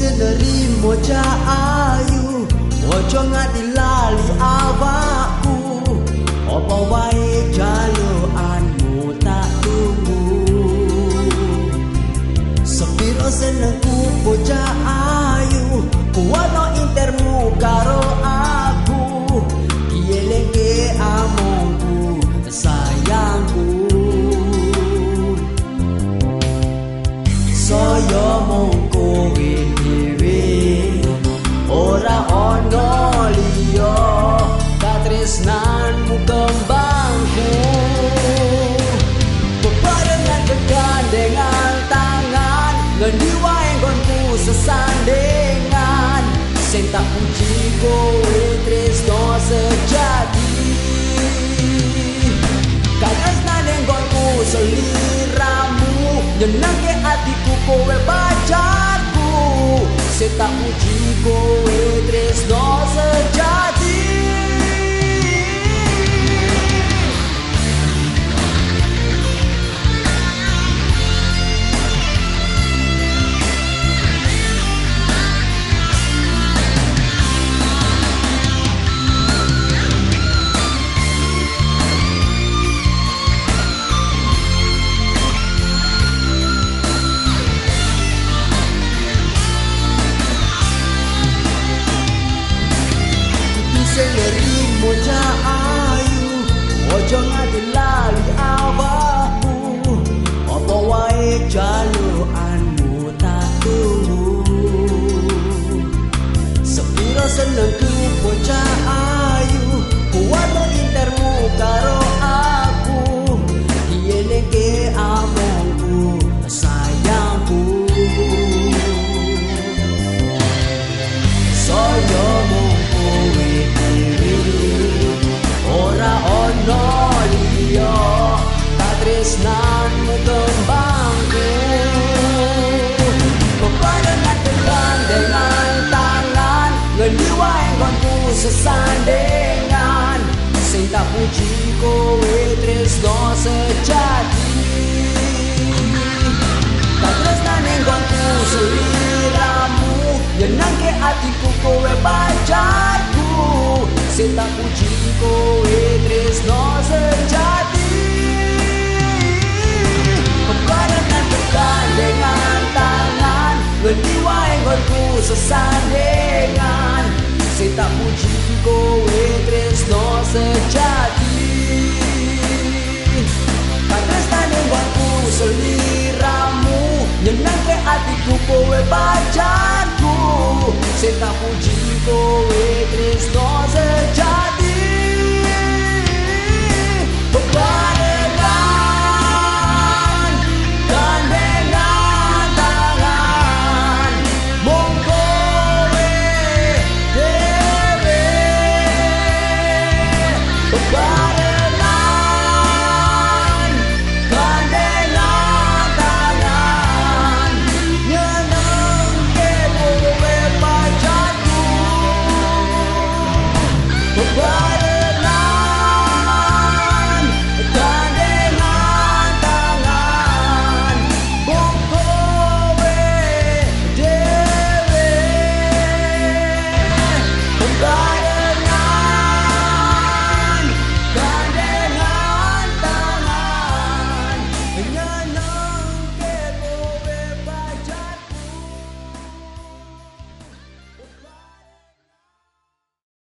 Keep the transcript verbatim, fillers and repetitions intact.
Nerimo ca ayu ojo ngati lali awakku apa wae jaluanmu tak tunggu sepiro senengku bocah ayu kuwano intermu karo aku kielenge amongku sayangku saya mongko ora ono liya katresnanmu kembangku bebarengan kegandengan tangan ngendi wae nggonku sesandengan sing tak puji kowe tresno sejati katresnane nggonku seliramu nyenengke atiku kowe pacarku sing tak puji kowe tresno sejati Nerimo ca ayu ojo ngati lali awakku apa wae jaluanmu tak tunggu sepiro senengku bocah ayu kuwano intermu karo aku kiyeneke amongku sayangku saya mongko ora ono liya katresnanmu kembangku bebarengan kegandengan tangan ngendi wae nggonku sesandengan sing tak puji kowe tresno sejati katresnane nggonku seliramu nyenengke atiku kowe pacarku sing tak puji kowe tresno sejati bebarengan kegandengan tangan ngendi wae nggonku sesandengan sing tak puji kowe tresno sejati katresnane nggonku seliramu nyenengke atiku kowe pacar